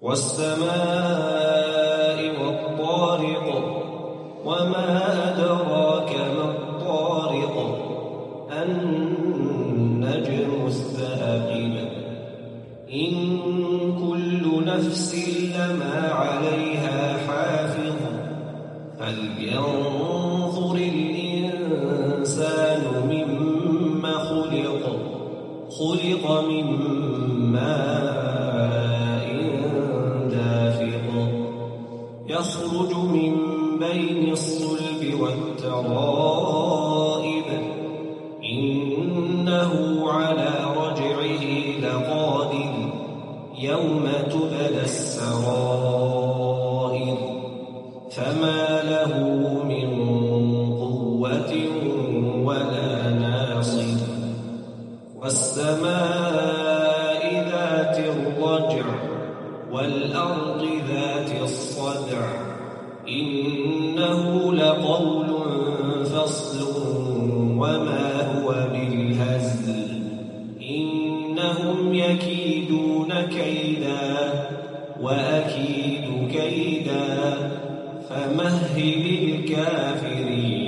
والسماء والطارق وما أدراك ما الطارق النجم الثاقب إن كل نفس لما عليها حافظ فلينظر الإنسان مما خلق من ماء دافق يخرج من بين الصلب والترائب إنه على رجعه لقادر يوم تبلى السرائر فما له من قوة ولا ناصر والسماء ذات الرجع والأرض ذات الصدع إنه لقول فصل وما هو بالهزل إنهم يكيدون كيدا وأكيد كيدا فمهل الكافرين